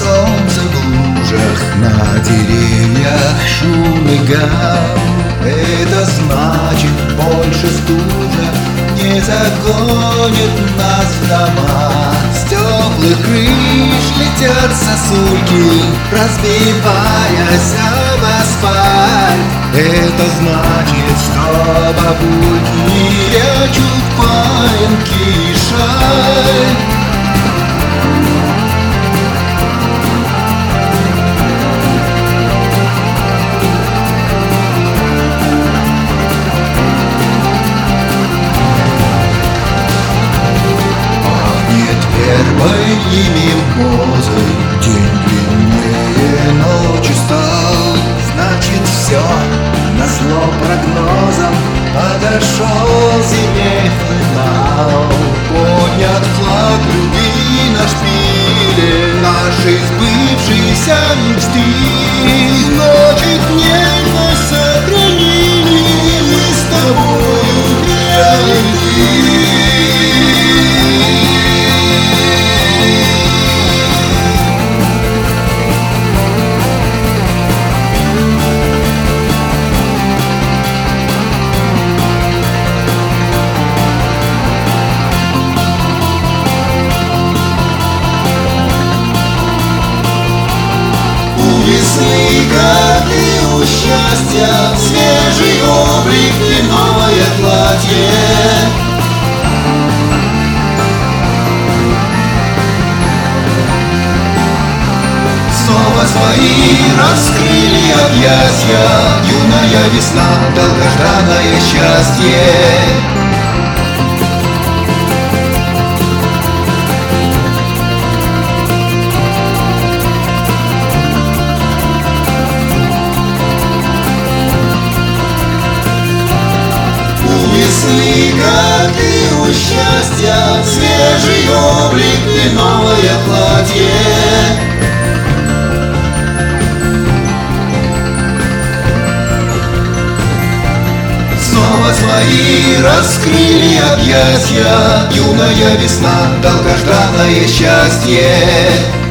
солнце в лужах, на деревьях шум и гам. Это значит, больше стужа не загонит нас в дома. С теплых крыш летят сосульки, разбиваясь об асфальт. Это значит, что бабульки прячут паинки и шаль. Первой мимозой день длиннее ночи стал. Значит, все назло прогнозам подошел зиме финал. Поднят флаг любви на шпиле нашей сбывшейся мечты. Значит, небо сохранили мы с тобою реалити. Весны, как и у счастья, свежий облик и новое платье. Снова свои раскрыли объятья, юная весна, долгожданное счастье. Весны, как и у счастья, свежий облик и новое платье. Снова свои раскрыли объятья, юная весна, долгожданное счастье.